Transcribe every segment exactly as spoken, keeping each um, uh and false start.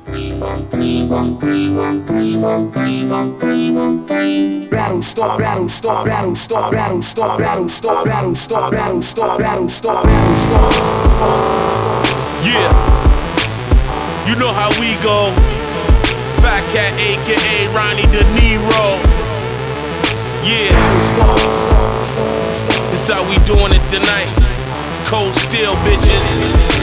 Battle star, battle star, battle star, battle star, battle star, battle star, battle star, battle star, battle star. Yeah, you know how we go. Fat Cat, aka Ronnie De Niro. Yeah, this how we doing it tonight. It's Cold Steel, bitches.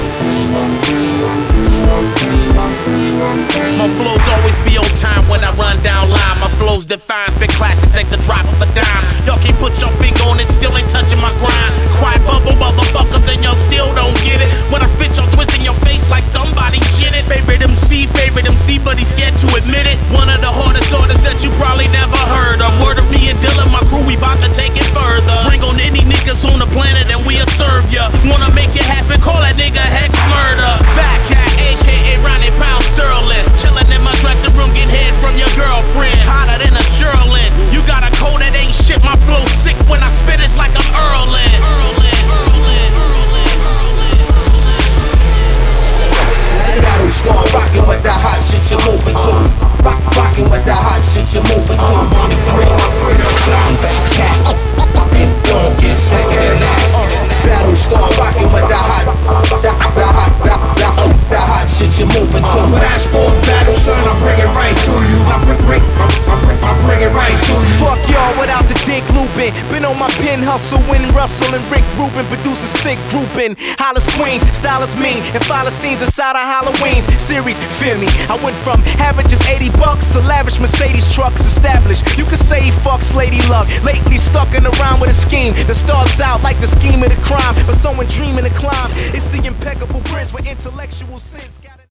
My flows always be on time when I run down line. My flows define, spit classics, ain't the drop of a dime. Y'all can't put your finger on it, still ain't touching my grind. Quiet bubble motherfuckers and y'all still don't get it. When I spit, y'all twisting your face like somebody shit it. Favorite M C, favorite M C, but he's scared to admit it. One of the hardest orders that you probably never heard. A word of me and Dylan, my crew, we bout to take it further. Bring on any niggas on the planet and we'll serve ya. Wanna make it happen, call that nigga Hex Murder. Fat Cat, aka Ronnie Pound Sterling. Chillin' in my dressing room, get head from your girlfriend. Hotter than a Sherlin. You got a cold that ain't shit, my flow sick when I spit, it's like I'm Earlin. Earlin, Earlin, Earlin, Earlin. Battle star, rockin' with that hot shit you're moving to. Rock, rockin' with that hot shit you're moving to. Money green, my friend, I'm Fat Cat. And don't get sick of that. Battle star, rockin' with that hot, that, that hot, that, that, that hot shit you're moving to. Fast forward battle, son, I bring it right to you. I bring, bring, I, I bring, I bring it right to you. Fuck y'all without the dick looping. Been on my pen hustling, Russell and Rick Rubin, producing sick grouping. Hollis Queens, style is mean, and follow scenes inside of Halloween's series. Feel me? I went from having just eighty bucks to lavish Mercedes trucks established. You could say he fucks Lady Luck. Lately stuck in around with a scheme that starts out like the scheme of the crime, but someone dreaming to climb. It's the impeccable prince with intellectual sense.